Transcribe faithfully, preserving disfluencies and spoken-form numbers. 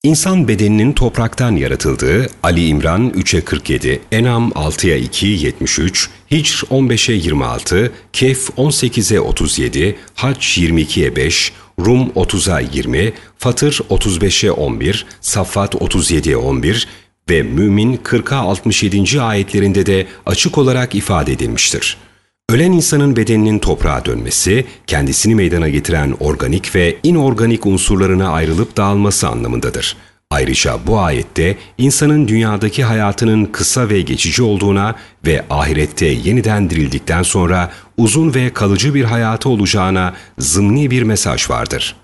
İnsan bedeninin topraktan yaratıldığı Ali İmran üçe kırk yedi, En'am altıya iki yetmiş üç, Hicr on beşe yirmi altı, Kehf on sekize otuz yedi, Hac yirmi ikiye beş, Rum otuza yirmi, Fatır otuz beşe on bir, Saffat otuz yediye on bir ve Mümin kırka altmış yedinci ayetlerinde de açık olarak ifade edilmiştir. Ölen insanın bedeninin toprağa dönmesi, kendisini meydana getiren organik ve inorganik unsurlarına ayrılıp dağılması anlamındadır. Ayrıca bu ayette insanın dünyadaki hayatının kısa ve geçici olduğuna ve ahirette yeniden dirildikten sonra uzun ve kalıcı bir hayatı olacağına zımni bir mesaj vardır.